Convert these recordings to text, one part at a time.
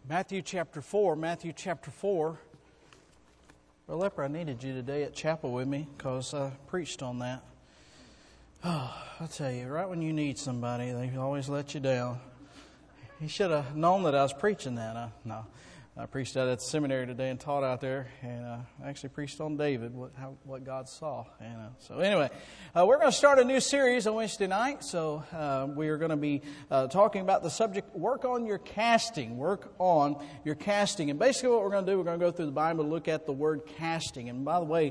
Matthew chapter 4. Well, Leper, I needed you today at chapel with me because I preached on that. Oh, I tell you, right when you need somebody, they always let you down. You should have known that I was preaching that. I preached that at the seminary today and taught out there, and I actually preached on David, what God saw. So anyway, we're going to start a new series on Wednesday night. So we are going to be talking about the subject, work on your casting. Work on your casting. And basically what we're going to do, we're going to go through the Bible and look at the word casting. And by the way,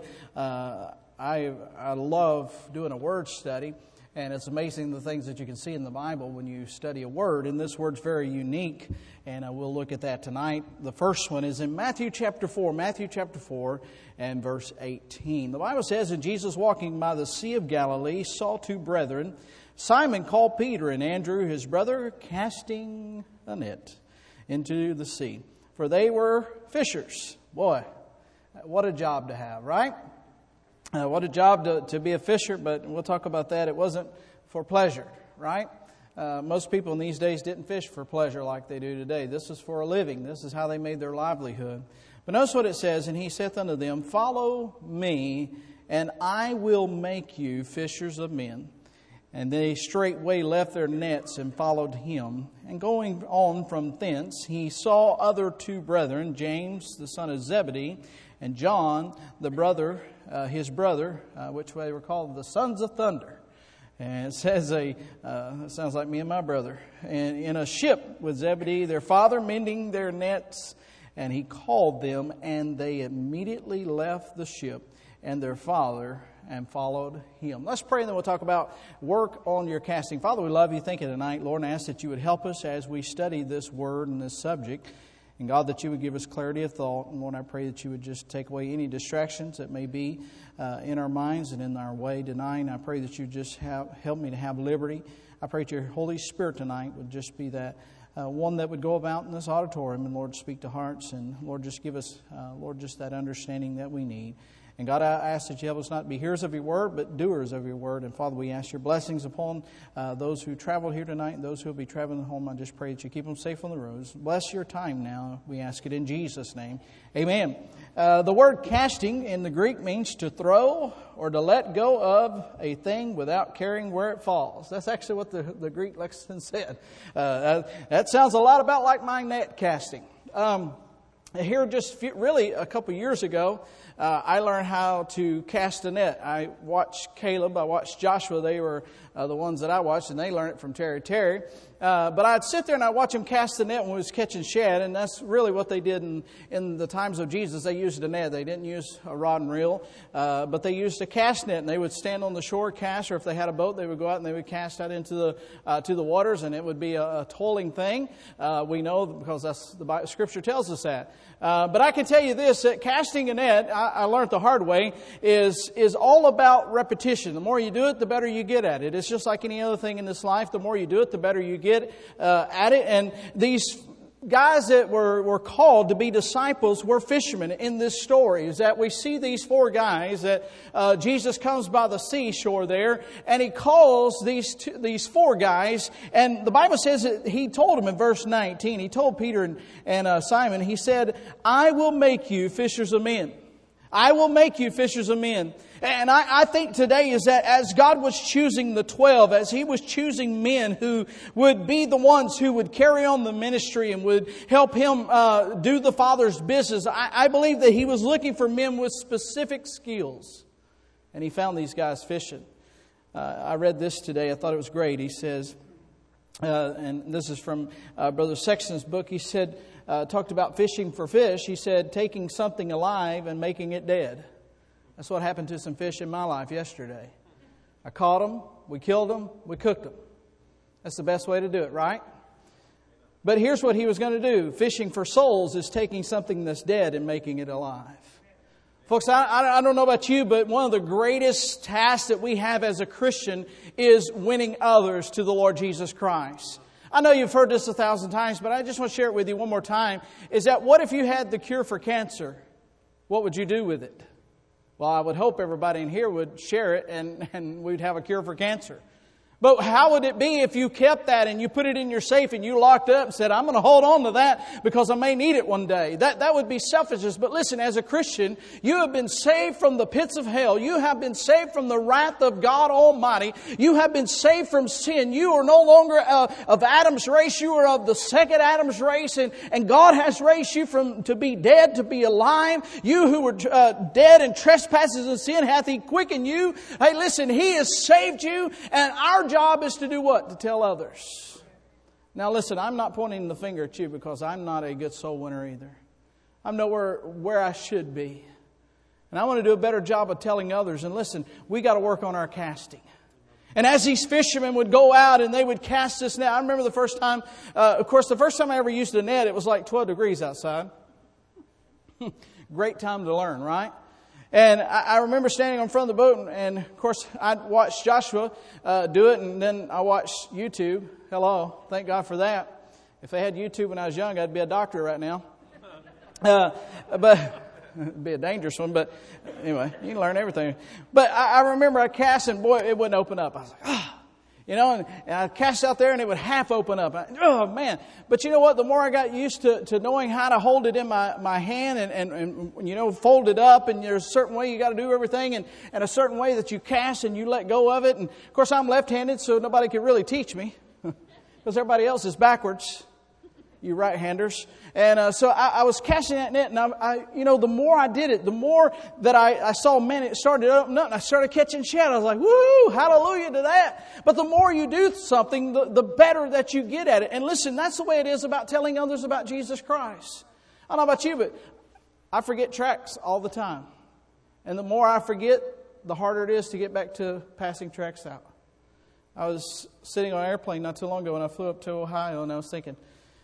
I love doing a word study. And it's amazing the things that you can see in the Bible when you study a word. And this word's very unique, and we'll look at that tonight. The first one is in Matthew chapter 4 and verse 18. The Bible says, "And Jesus, walking by the Sea of Galilee, saw two brethren, Simon called Peter, and Andrew his brother, casting a net into the sea. For they were fishers." Boy, what a job to have, right? What a job to be a fisher, but we'll talk about that. It wasn't for pleasure, right? Most people in these days didn't fish for pleasure like they do today. This is for a living. This is how they made their livelihood. But notice what it says, "And he saith unto them, Follow me, and I will make you fishers of men. And they straightway left their nets and followed him. And going on from thence, he saw other two brethren, James the son of Zebedee, and John the brother, his brother, which they were called the sons of thunder." And it says, it sounds like me and my brother. "And in a ship with Zebedee, their father, mending their nets. And he called them, and they immediately left the ship and their father and followed him." Let's pray, and then we'll talk about work on your casting. Father, we love you. Thank you tonight, Lord, and I ask that you would help us as we study this word and this subject. And God, that you would give us clarity of thought. And Lord, I pray that you would just take away any distractions that may be in our minds and in our way tonight. And I pray that you just help me to have liberty. I pray that your Holy Spirit tonight would just be that one that would go about in this auditorium. And Lord, speak to hearts. And Lord, just give us, Lord, just that understanding that we need. And God, I ask that you help us not be hearers of your word, but doers of your word. And Father, we ask your blessings upon those who traveled here tonight and those who will be traveling home. I just pray that you keep them safe on the roads. Bless your time now. We ask it in Jesus' name. Amen. The word casting in the Greek means to throw or to let go of a thing without caring where it falls. That's actually what the Greek lexicon said. That sounds a lot about like my net casting. Here just really a couple years ago, I learned how to cast a net. I watched Caleb, I watched Joshua. They were the ones that I watched, and they learned it from Terry. But I'd sit there and I'd watch them cast the net when we was catching shad, and that's really what they did in the times of Jesus. They used a net. They didn't use a rod and reel, but they used a cast net, and they would stand on the shore, cast, or if they had a boat, they would go out and they would cast out into the waters, and it would be a toiling thing. We know because the Scripture tells us that. But I can tell you this, that casting a net, I learned the hard way, is all about repetition. The more you do it, the better you get at it. It's just like any other thing in this life. The more you do it, the better you get at it. And these guys that were called to be disciples were fishermen in this story. Is that we see these four guys that Jesus comes by the seashore there, and he calls these four guys. And the Bible says that he told them in verse 19, he told Peter and Simon, he said, "I will make you fishers of men." I will make you fishers of men. And I think today is that as God was choosing the 12, as He was choosing men who would be the ones who would carry on the ministry and would help Him do the Father's business, I believe that He was looking for men with specific skills. And He found these guys fishing. I read this today. I thought it was great. He says, and this is from Brother Sexton's book, he said, talked about fishing for fish. He said, taking something alive and making it dead. That's what happened to some fish in my life yesterday. I caught them, we killed them, we cooked them. That's the best way to do it, right? But here's what he was going to do. Fishing for souls is taking something that's dead and making it alive. Folks, I don't know about you, but one of the greatest tasks that we have as a Christian is winning others to the Lord Jesus Christ. I know you've heard this 1,000 times, but I just want to share it with you one more time. Is that what if you had the cure for cancer? What would you do with it? Well, I would hope everybody in here would share it and we'd have a cure for cancer. But how would it be if you kept that and you put it in your safe and you locked it up and said, I'm going to hold on to that because I may need it one day? That would be selfishness. But listen, as a Christian, you have been saved from the pits of hell. You have been saved from the wrath of God Almighty. You have been saved from sin. You are no longer of Adam's race. You are of the second Adam's race. And God has raised you to be dead, to be alive. You who were dead in trespasses and sin hath He quickened you. Hey, listen, He has saved you. And our job is to do what? To tell others. Now listen, I'm not pointing the finger at you because I'm not a good soul winner either. I'm nowhere where I should be. And I want to do a better job of telling others. And listen, we got to work on our casting. And as these fishermen would go out and they would cast this net. I remember the first time, the first time I ever used a net, it was like 12 degrees outside. Great time to learn, right? And I remember standing in front of the boat, and of course, I watched Joshua do it, and then I watched YouTube. Hello, thank God for that. If they had YouTube when I was young, I'd be a doctor right now. But it'd be a dangerous one, but anyway, you can learn everything. But I remember I cast, and boy, it wouldn't open up. I was like, and I cast out there and it would half open up. Oh, man. But you know what? The more I got used to knowing how to hold it in my hand and fold it up, and there's a certain way you got to do everything and a certain way that you cast and you let go of it. And of course, I'm left-handed, so nobody can really teach me because everybody else is backwards. You right-handers. And so I was casting that net, and the more I did it, the more that I saw, man, it started opening up, and I started catching shad. I was like, woo, hallelujah to that. But the more you do something, the better that you get at it. And listen, that's the way it is about telling others about Jesus Christ. I don't know about you, but I forget tracks all the time. And the more I forget, the harder it is to get back to passing tracks out. I was sitting on an airplane not too long ago, and I flew up to Ohio, and I was thinking,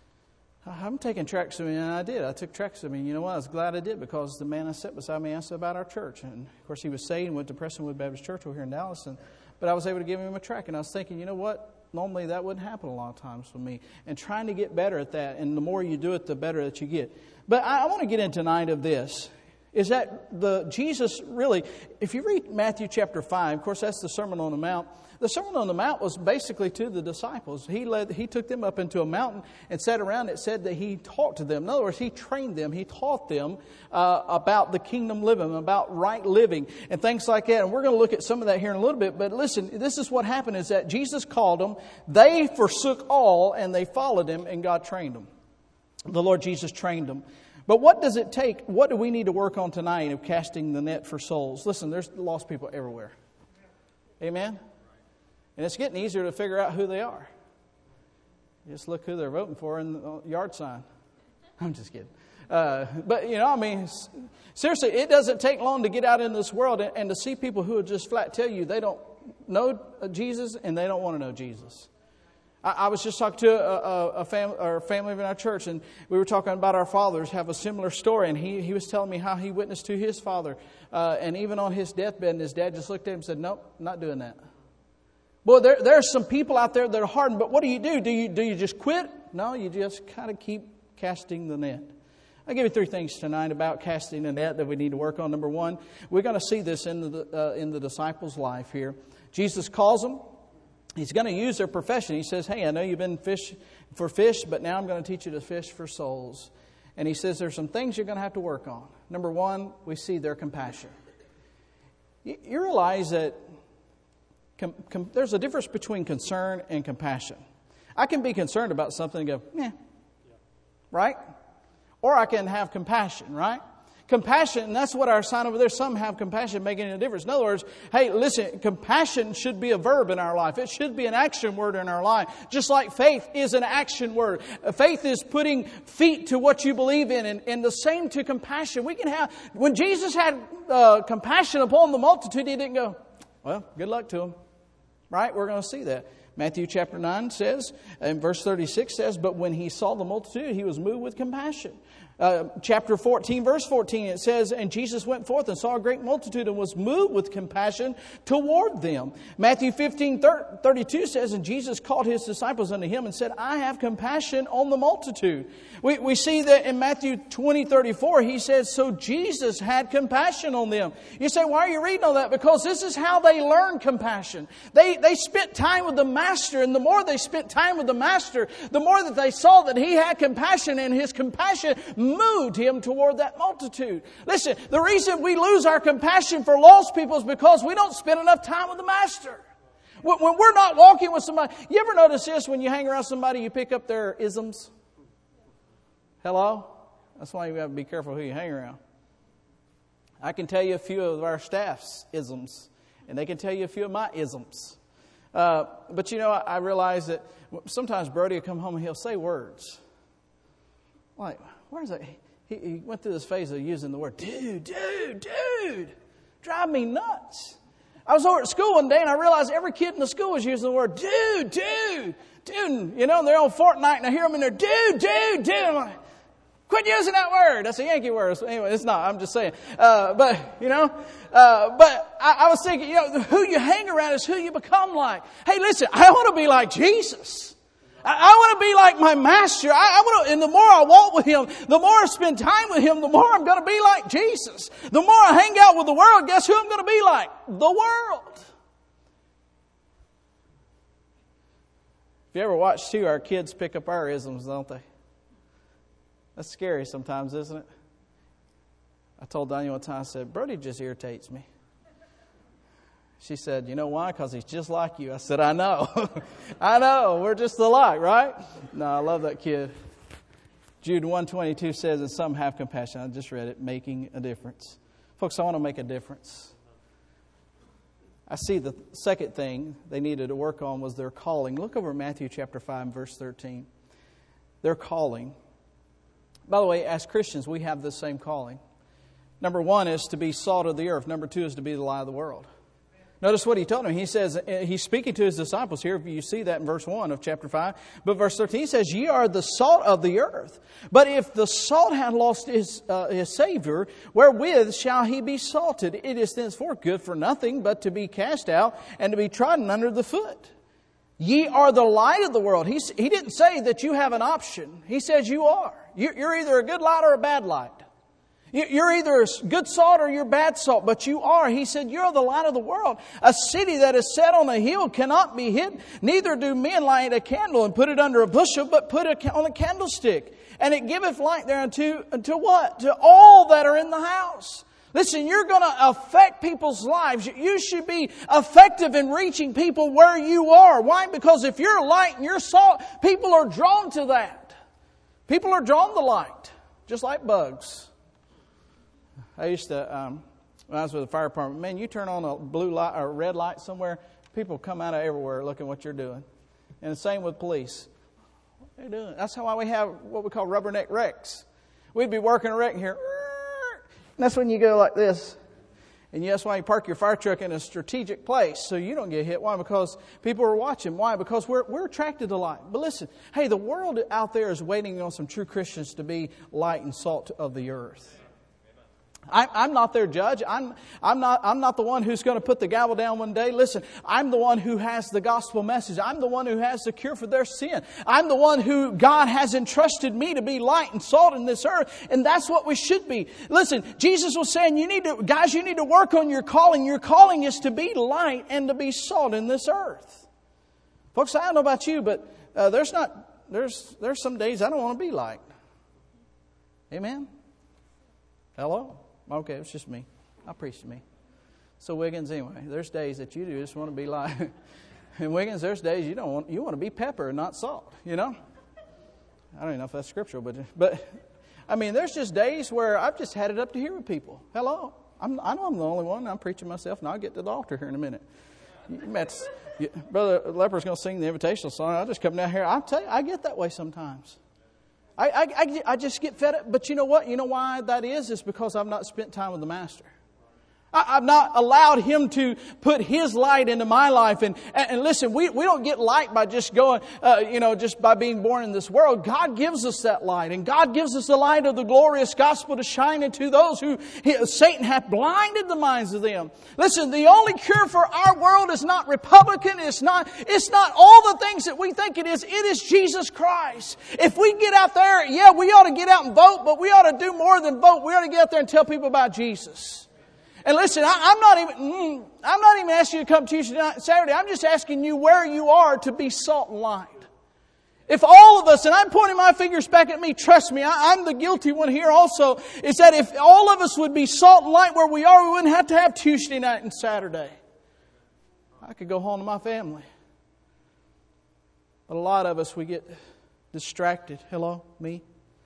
I'm taking tracks with me, and I did. I took tracks with me. You know what? I was glad I did, because the man I sat beside me asked about our church. And, of course, he was saved and went to Prestonwood Baptist Church over here in Dallas. But I was able to give him a track, and I was thinking, you know what? Normally that wouldn't happen a lot of times for me. And trying to get better at that, and the more you do it, the better that you get. But I want to get into tonight of this, is that Jesus really, if you read Matthew chapter 5, of course, that's the Sermon on the Mount. The Sermon on the Mount was basically to the disciples. He took them up into a mountain and sat around. It said that He taught to them. In other words, He trained them. He taught them about the kingdom living, about right living, and things like that. And we're going to look at some of that here in a little bit. But listen, this is what happened, is that Jesus called them. They forsook all, and they followed Him, and God trained them. The Lord Jesus trained them. But what does it take? What do we need to work on tonight of casting the net for souls? Listen, there's lost people everywhere. Amen? And it's getting easier to figure out who they are. Just look who they're voting for in the yard sign. I'm just kidding. But, seriously, it doesn't take long to get out in this world and to see people who would just flat tell you they don't know Jesus and they don't want to know Jesus. I was just talking to a family in our church, and we were talking about our fathers have a similar story, and he was telling me how he witnessed to his father. And even on his deathbed, and his dad just looked at him and said, nope, not doing that. Boy, there are some people out there that are hardened, but what do? Do you just quit? No, you just kind of keep casting the net. I'll give you 3 things tonight about casting the net that we need to work on. Number 1, we're going to see this in the disciples' life here. Jesus calls them. He's going to use their profession. He says, hey, I know you've been fish, but now I'm going to teach you to fish for souls. And He says there's some things you're going to have to work on. Number 1, we see their compassion. You realize that there's a difference between concern and compassion. I can be concerned about something and go, yeah, right? Or I can have compassion, right? Compassion, and that's what our sign over there, some have compassion making a difference. In other words, hey, listen, compassion should be a verb in our life. It should be an action word in our life. Just like faith is an action word. Faith is putting feet to what you believe in, and the same to compassion. We can have, when Jesus had compassion upon the multitude, He didn't go, well, good luck to them. Right? We're going to see that. Matthew chapter 9 says, and verse 36 says, but when he saw the multitude, he was moved with compassion. Chapter 14, verse 14, it says, and Jesus went forth and saw a great multitude and was moved with compassion toward them. Matthew 15, 32 says, and Jesus called his disciples unto him and said, I have compassion on the multitude. We see that in Matthew 20, 34, he says, so Jesus had compassion on them. You say, why are you reading all that? Because this is how they learn compassion. They spent time with the Master, and the more they spent time with the Master, the more that they saw that he had compassion, and his compassion moved him toward that multitude. Listen, the reason we lose our compassion for lost people is because we don't spend enough time with the Master. When we're not walking with somebody, you ever notice this? When you hang around somebody, you pick up their isms. Hello? That's why you got to be careful who you hang around. I can tell you a few of our staff's isms, and they can tell you a few of my isms. But you know, I realize that sometimes Brody will come home and he'll say words. Like, where's that? He went through this phase of using the word, dude, drive me nuts. I was over at school one day and I realized every kid in the school was using the word, dude. You know, they're on Fortnite and I hear them in there, dude. I'm like, quit using that word. That's a Yankee word. So anyway, it's not. I'm just saying. But I was thinking, you know, who you hang around is who you become like. Hey, listen, I want to be like Jesus. I want to be like my Master. I want to, and the more I walk with him, the more I spend time with him, the more I'm going to be like Jesus. The more I hang out with the world, guess who I'm going to be like? The world. If you ever watch, too, our kids pick up our isms, don't they? That's scary sometimes, isn't it? I told Daniel one time, I said, Brody just irritates me. She said, you know why? Because he's just like you. I said, I know. I know. We're just alike, right? No, I love that kid. Jude 1:22 says, and some have compassion. I just read it, making a difference. Folks, I want to make a difference. I see the second thing they needed to work on was their calling. Look over Matthew chapter 5, verse 13. Their calling. By the way, as Christians, we have the same calling. Number one is to be salt of the earth. Number two is to be the light of the world. Notice what he told them. He says, he's speaking to his disciples here. You see that in verse 1 of chapter 5. But verse 13 says, ye are the salt of the earth. But if the salt hath lost his savor, wherewith shall he be salted? It is thenceforth good for nothing but to be cast out and to be trodden under the foot. Ye are the light of the world. He didn't say that you have an option. He says you are. You're either a good light or a bad light. You're either good salt or you're bad salt, but you are. He said, you're the light of the world. A city that is set on a hill cannot be hid. Neither do men light a candle and put it under a bushel, but put it on a candlestick. And it giveth light thereunto unto what? To all that are in the house. Listen, you're going to affect people's lives. You should be effective in reaching people where you are. Why? Because if you're light and you're salt, people are drawn to that. People are drawn to light, just like bugs. I used to, when I was with the fire department, man, you turn on a blue light or a red light somewhere, people come out of everywhere looking what you're doing. And the same with police. What are they doing? That's why we have what we call rubberneck wrecks. We'd be working a wreck here. And that's when you go like this. And that's why you park your fire truck in a strategic place so you don't get hit. Why? Because people are watching. Why? Because we're attracted to light. But listen, hey, the world out there is waiting on some true Christians to be light and salt of the earth. I'm not their judge. I'm not the one who's going to put the gavel down one day. Listen, I'm the one who has the gospel message. I'm the one who has the cure for their sin. I'm the one who God has entrusted me to be light and salt in this earth. And that's what we should be. Listen, Jesus was saying, you need to work on your calling. Your calling is to be light and to be salt in this earth. Folks, I don't know about you, but there's some days I don't want to be light. Amen? Hello? Okay, it's just me. I'll preach to me. So Wiggins, anyway, there's days that you just want to be like, and Wiggins, there's days you want to be pepper and not salt. You know, I don't even know if that's scriptural, but I mean, there's just days where I've just had it up to here with people. Hello, I know I'm the only one. I'm preaching myself, and I'll get to the altar here in a minute. Brother Leper's going to sing the invitational song. I'll just come down here. I'll tell you, I get that way sometimes. I just get fed up. But you know what? You know why that is? It's because I've not spent time with the Master. I've not allowed Him to put His light into my life. And listen, we don't get light by just going, just by being born in this world. God gives us that light. And God gives us the light of the glorious gospel to shine into those who Satan hath blinded the minds of them. Listen, the only cure for our world is not Republican. It's not all the things that we think it is. It is Jesus Christ. If we get out there, we ought to get out and vote, but we ought to do more than vote. We ought to get out there and tell people about Jesus. And listen, I'm not even asking you to come Tuesday night and Saturday. I'm just asking you where you are to be salt and light. If all of us, and I'm pointing my fingers back at me, trust me, I'm the guilty one here also, is that if all of us would be salt and light where we are, we wouldn't have to have Tuesday night and Saturday. I could go home to my family. But a lot of us, we get distracted. Hello, me?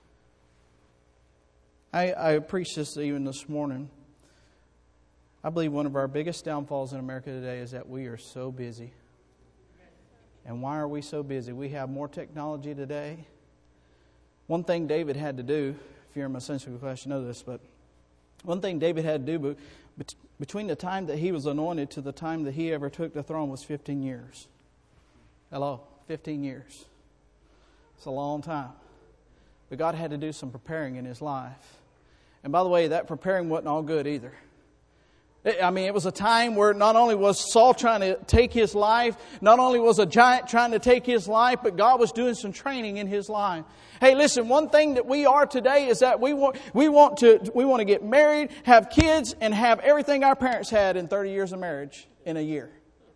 I preached this even this morning. I believe one of our biggest downfalls in America today is that we are so busy. And why are we so busy? We have more technology today. One thing David had to do, if you're in my Sunday school class, you know this, but one thing David had to do between the time that he was anointed to the time that he ever took the throne was 15 years. Hello, 15 years. It's a long time. But God had to do some preparing in his life. And by the way, that preparing wasn't all good either. I mean, it was a time where not only was Saul trying to take his life, not only was a giant trying to take his life, but God was doing some training in his life. Hey, listen, one thing that we are today is that we want to get married, have kids, and have everything our parents had in 30 years of marriage in a year.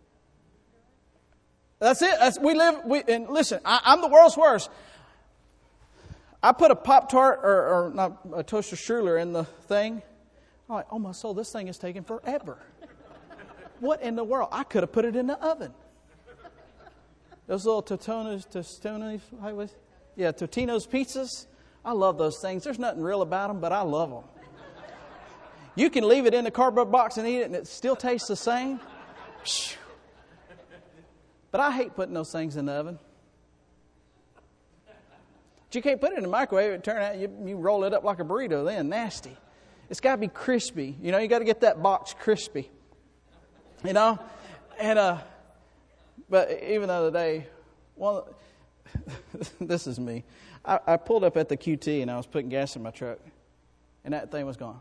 That's it. And listen, I'm the world's worst. I put a Pop-Tart or not a toaster strudel in the thing. I'm like, oh my soul, this thing is taking forever. What in the world? I could have put it in the oven. Those little Totino's pizzas. I love those things. There's nothing real about them, but I love them. You can leave it in the cardboard box and eat it, and it still tastes the same. But I hate putting those things in the oven. But you can't put it in the microwave. It turn out you roll it up like a burrito. Then nasty. It's got to be crispy. You got to get that box crispy. And but even the other day, this is me. I pulled up at the QT and I was putting gas in my truck, and that thing was gone.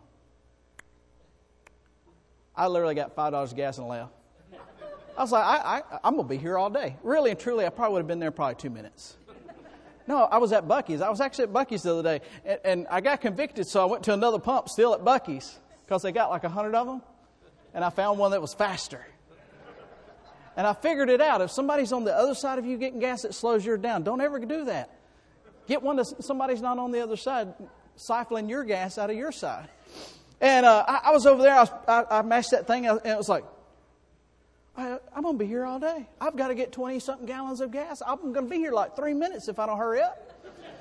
I literally got $5 of gas and left. I was like, I'm going to be here all day. Really and truly, I probably would have been there probably 2 minutes. No, I was at Buc-ee's. I was actually at Buc-ee's the other day. And I got convicted, so I went to another pump still at Buc-ee's because they got like 100 of them. And I found one that was faster. And I figured it out. If somebody's on the other side of you getting gas, it slows yours down. Don't ever do that. Get one that somebody's not on the other side siphoning your gas out of your side. And I was over there. I mashed that thing, and it was like, I'm going to be here all day. I've got to get 20-something gallons of gas. I'm going to be here like 3 minutes if I don't hurry up.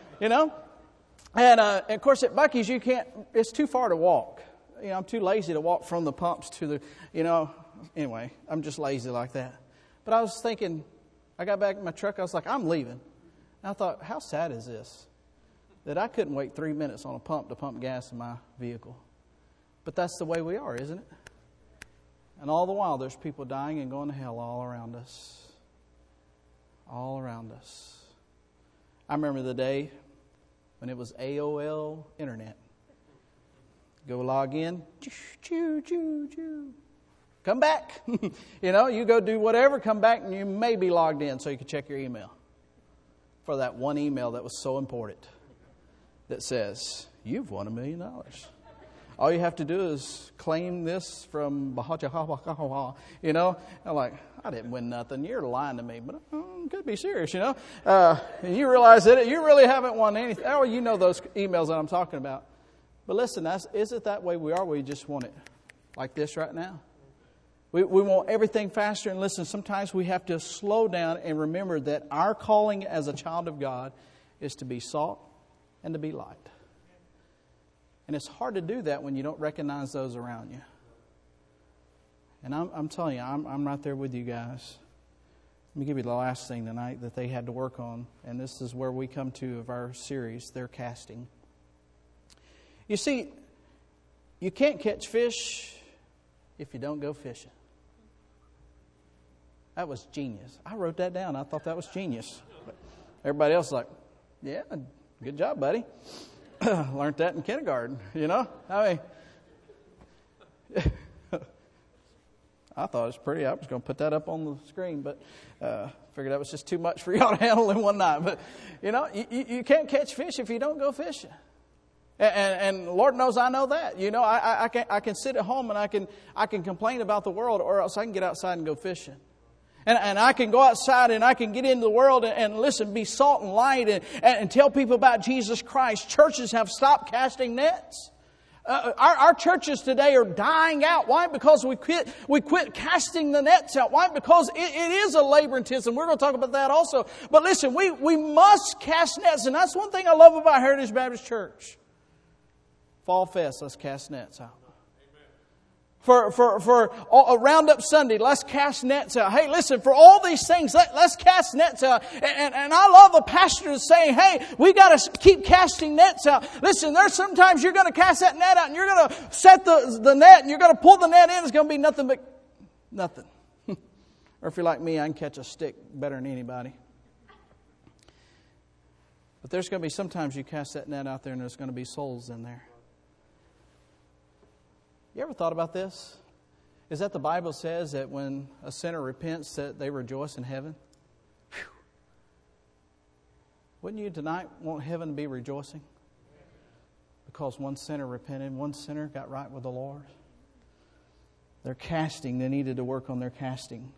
And of course, at Buc-ee's, you can't, it's too far to walk. I'm too lazy to walk from the pumps to the, anyway, I'm just lazy like that. But I was thinking, I got back in my truck, I was like, I'm leaving. And I thought, how sad is this? That I couldn't wait 3 minutes on a pump to pump gas in my vehicle. But that's the way we are, isn't it? And all the while, there's people dying and going to hell all around us. All around us. I remember the day when it was AOL Internet. Go log in. Choo, choo, choo. Come back. You go do whatever, come back, and you may be logged in so you can check your email. For that one email that was so important. That says, you've won $1 million. All you have to do is claim this from Bahaja. I'm like, I didn't win nothing. You're lying to me, but could be serious, And you realize that you really haven't won anything. Oh, you know those emails that I'm talking about. But listen, is it that way we are? We just want it like this right now. We want everything faster. And listen, sometimes we have to slow down and remember that our calling as a child of God is to be salt and to be light. And it's hard to do that when you don't recognize those around you. And I'm telling you, I'm right there with you guys. Let me give you the last thing tonight that they had to work on. And this is where we come to of our series, their casting. You see, you can't catch fish if you don't go fishing. That was genius. I wrote that down. I thought that was genius. Everybody else was like, yeah, good job, buddy. Learned that in kindergarten, you know? I mean, I thought it was pretty. I was going to put that up on the screen, but figured that was just too much for y'all to handle in one night. But, you know, you can't catch fish if you don't go fishing. And Lord knows I know that. You know, I can sit at home and I can complain about the world, or else I can get outside and go fishing. And I can go outside and I can get into the world and listen, be salt and light and tell people about Jesus Christ. Churches have stopped casting nets. Our churches today are dying out. Why? Because we quit casting the nets out. Why? Because it is a labor intensive. We're going to talk about that also. But listen, we must cast nets. And that's one thing I love about Heritage Baptist Church. Fall Fest, let's cast nets out. For a Roundup Sunday, let's cast nets out. Hey, listen, for all these things, let's cast nets out. And I love the pastors saying, hey, we got to keep casting nets out. Listen, there's sometimes you're going to cast that net out and you're going to set the net and you're going to pull the net in. It's going to be nothing but nothing. Or if you're like me, I can catch a stick better than anybody. But there's going to be sometimes you cast that net out there and there's going to be souls in there. You ever thought about this? Is that the Bible says that when a sinner repents that they rejoice in heaven? Whew. Wouldn't you tonight want heaven to be rejoicing? Because one sinner repented, one sinner got right with the Lord. Their casting, they needed to work on their casting.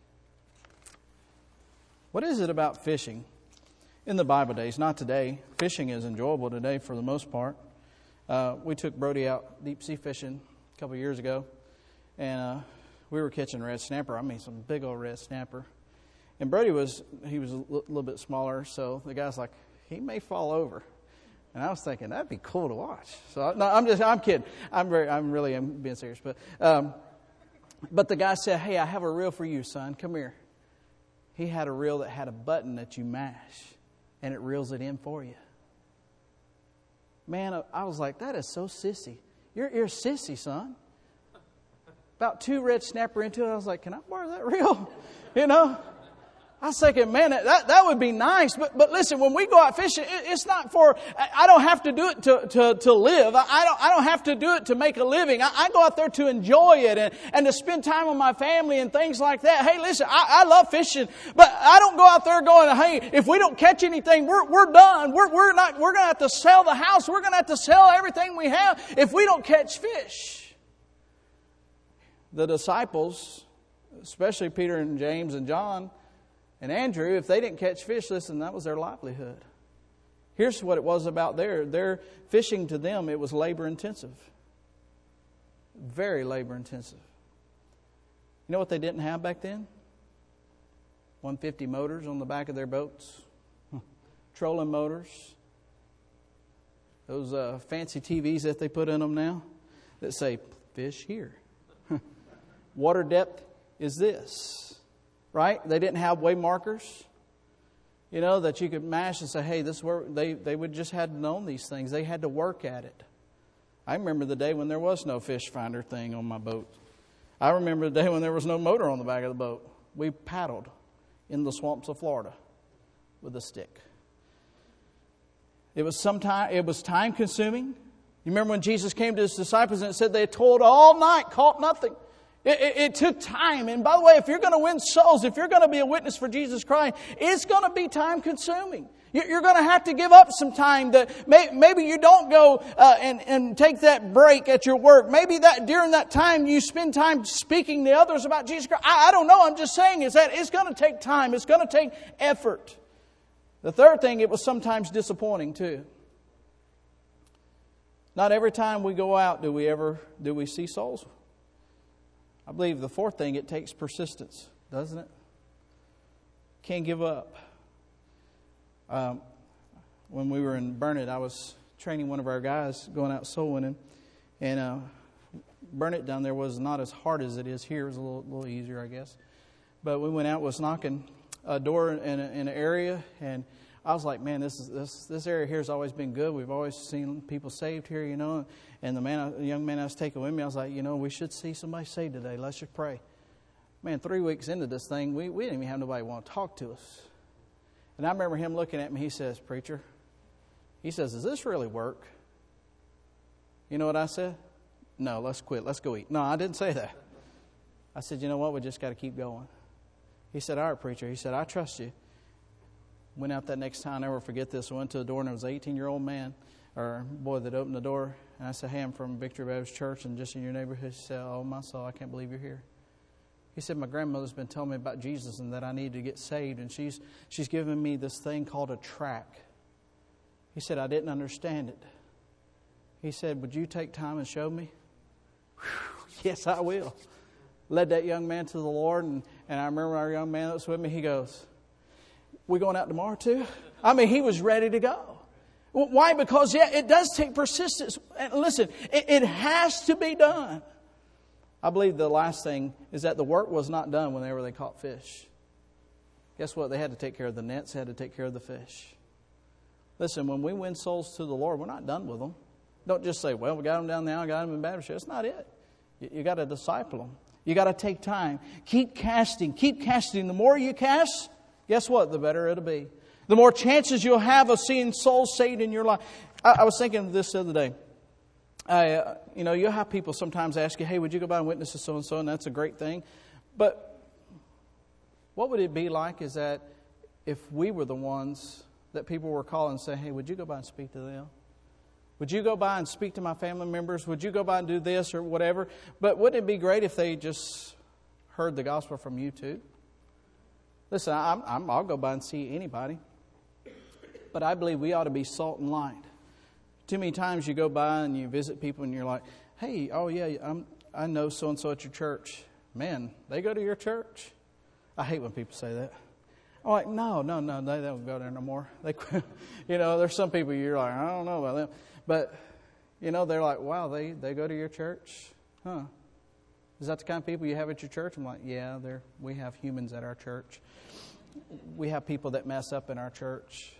What is it about fishing? In the Bible days, not today. Fishing is enjoyable today for the most part. We took Brody out deep sea fishing a couple of years ago, and we were catching red snapper. I mean, some big old red snapper. And Brody was a little bit smaller, so the guy's like, he may fall over. And I was thinking that'd be cool to watch. So no, I'm kidding. I'm really being serious. But the guy said, hey, I have a reel for you, son. Come here. He had a reel that had a button that you mash, and it reels it in for you. Man, I was like, that is so sissy. You're a sissy, son. About 2 red snapper into it, I was like, can I borrow that reel? You know? I was thinking, man, that would be nice. But listen, when we go out fishing, it's not for, I don't have to do it to live. I don't have to do it to make a living. I go out there to enjoy it and to spend time with my family and things like that. Hey, listen, I love fishing, but I don't go out there going, hey, if we don't catch anything, we're done. We're going to have to sell the house. We're going to have to sell everything we have if we don't catch fish. The disciples, especially Peter and James and John, and Andrew, if they didn't catch fish, listen, that was their livelihood. Here's what it was about their fishing to them, it was labor intensive. Very labor intensive. You know what they didn't have back then? 150 motors on the back of their boats. Trolling motors. Those fancy TVs that they put in them now that say, fish here. Water depth is this. Right? They didn't have way markers, you know, that you could mash and say, hey, this is where they would just had known these things. They had to work at it. I remember the day when there was no fish finder thing on my boat. I remember the day when there was no motor on the back of the boat. We paddled in the swamps of Florida with a stick. It was time consuming. You remember when Jesus came to his disciples and it said they had toiled all night, caught nothing. It took time. And by the way, if you're going to win souls, if you're going to be a witness for Jesus Christ, it's going to be time consuming. You're going to have to give up some time. That maybe you don't go and take that break at your work. Maybe that during that time you spend time speaking to others about Jesus Christ. I don't know. I'm just saying is that it's going to take time. It's going to take effort. The third thing, it was sometimes disappointing too. Not every time we go out do we see souls. I believe the fourth thing, it takes persistence, doesn't it? Can't give up. When we were in Burnett, I was training one of our guys going out soul winning. And Burnett down there was not as hard as it is here. It was a little easier, I guess. But we went out, was knocking a door in an area, and I was like, man, this area here has always been good. We've always seen people saved here, you know. And the young man I was taking with me, I was like, you know, we should see somebody saved today. Let's just pray. Man, 3 weeks into this thing, we didn't even have nobody want to talk to us. And I remember him looking at me. He says, preacher, he says, does this really work? You know what I said? No, let's quit. Let's go eat. No, I didn't say that. I said, you know what? We just got to keep going. He said, all right, preacher. He said, I trust you. Went out that next time. I'll never forget this. I went to the door, and there was an 18-year-old man or boy that opened the door. And I said, hey, I'm from Victory Baptist Church and just in your neighborhood. He said, oh, my soul, I can't believe you're here. He said, my grandmother's been telling me about Jesus and that I need to get saved. And she's given me this thing called a tract. He said, I didn't understand it. He said, would you take time and show me? Whew, yes, I will. Led that young man to the Lord. And I remember our young man that was with me, he goes, we going out tomorrow too? I mean, he was ready to go. Well, why? Because, yeah, it does take persistence. And listen, it has to be done. I believe the last thing is that the work was not done whenever they caught fish. Guess what? They had to take care of the nets. They had to take care of the fish. Listen, when we win souls to the Lord, we're not done with them. Don't just say, well, we got them down now, got them in Baptist. That's not it. You got to disciple them. You got to take time. Keep casting. Keep casting. The more you cast, guess what? The better it'll be. The more chances you'll have of seeing souls saved in your life. I was thinking of this the other day. You'll have people sometimes ask you, hey, would you go by and witness to so-and-so? And that's a great thing. But what would it be like is that if we were the ones that people were calling and saying, hey, would you go by and speak to them? Would you go by and speak to my family members? Would you go by and do this or whatever? But wouldn't it be great if they just heard the gospel from you too? Listen, I'll go by and see anybody. But I believe we ought to be salt and light. Too many times you go by and you visit people and you're like, hey, oh yeah, I know so-and-so at your church. Man, they go to your church? I hate when people say that. I'm like, no, they don't go there no more. There's some people you're like, I don't know about them. But, they're like, wow, they go to your church? Huh. Is that the kind of people you have at your church? I'm like, yeah, we have humans at our church. We have people that mess up in our church.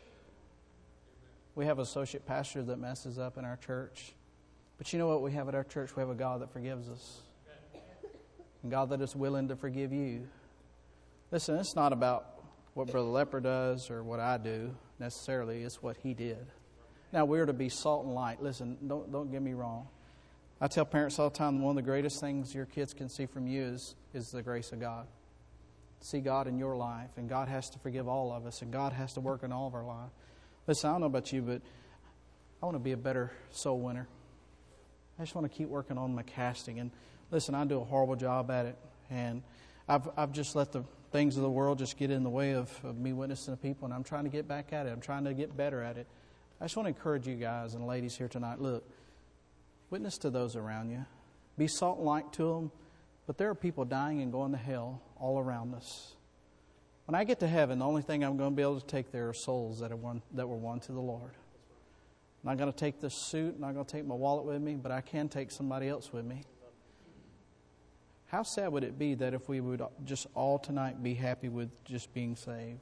We have an associate pastor that messes up in our church. But you know what we have at our church? We have a God that forgives us. And God that is willing to forgive you. Listen, it's not about what Brother Leper does or what I do necessarily. It's what he did. Now, we're to be salt and light. Listen, don't get me wrong. I tell parents all the time, one of the greatest things your kids can see from you is the grace of God. See God in your life. And God has to forgive all of us. And God has to work in all of our lives. Listen, I don't know about you, but I want to be a better soul winner. I just want to keep working on my casting. And listen, I do a horrible job at it. And I've just let the things of the world just get in the way of me witnessing to people. And I'm trying to get back at it. I'm trying to get better at it. I just want to encourage you guys and ladies here tonight. Look, witness to those around you. Be salt and light to them. But there are people dying and going to hell all around us. When I get to heaven, the only thing I'm going to be able to take there are souls that were won to the Lord. I'm not going to take this suit. I'm not going to take my wallet with me, but I can take somebody else with me. How sad would it be that if we would just all tonight be happy with just being saved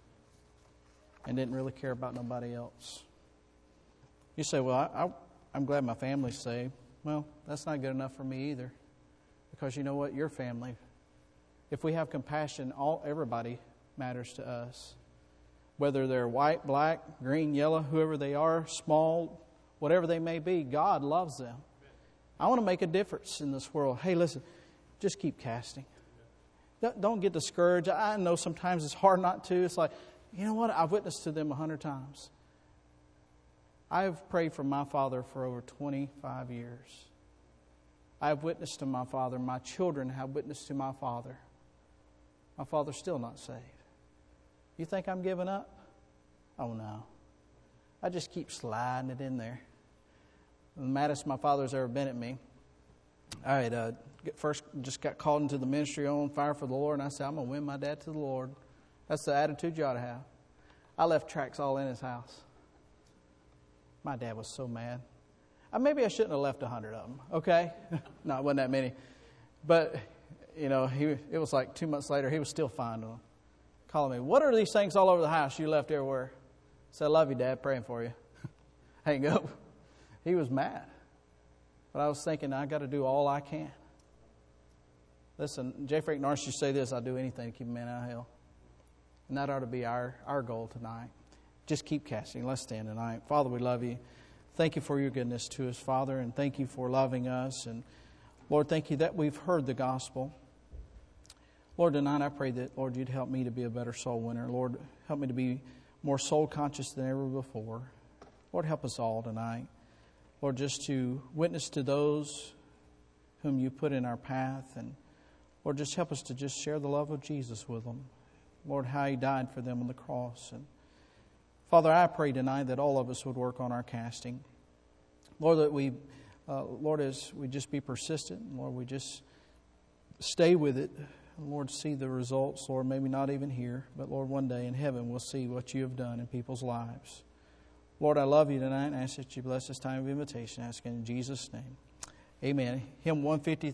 and didn't really care about nobody else? You say, well, I'm glad my family's saved. Well, that's not good enough for me either. Because you know what? Your family. If we have compassion, everybody matters to us. Whether they're white, black, green, yellow, whoever they are, small, whatever they may be, God loves them. I want to make a difference in this world. Hey, listen, just keep casting. Don't get discouraged. I know sometimes it's hard not to. It's like, you know what? I've witnessed to them 100 times. I've prayed for my father for over 25 years. I've witnessed to my father. My children have witnessed to my father. My father's still not saved. You think I'm giving up? Oh, no. I just keep sliding it in there. The maddest my father's ever been at me. I had first just got called into the ministry on fire for the Lord, and I said, I'm going to win my dad to the Lord. That's the attitude you ought to have. I left tracts all in his house. My dad was so mad. Maybe I shouldn't have left 100 of them, okay? No, it wasn't that many. But, it was like 2 months later, he was still finding them. Calling me, what are these things all over the house you left everywhere? Said, I love you, Dad, praying for you. Hang up. He was mad. But I was thinking, I got to do all I can. Listen, J. Frank Narsh used to say this, I'll do anything to keep a man out of hell. And that ought to be our goal tonight. Just keep casting. Let's stand tonight. Father, we love you. Thank you for your goodness to us, Father, and thank you for loving us. And Lord, thank you that we've heard the gospel. Lord, tonight I pray that, Lord, you'd help me to be a better soul winner. Lord, help me to be more soul conscious than ever before. Lord, help us all tonight. Lord, just to witness to those whom you put in our path. And Lord, just help us to just share the love of Jesus with them. Lord, how He died for them on the cross. And Father, I pray tonight that all of us would work on our casting. Lord, that we, Lord, as we just be persistent. Lord, we just stay with it. Lord, see the results. Lord, maybe not even here. But Lord, one day in heaven we'll see what you have done in people's lives. Lord, I love you tonight and ask that you bless this time of invitation. I ask in Jesus' name. Amen. Hymn 153.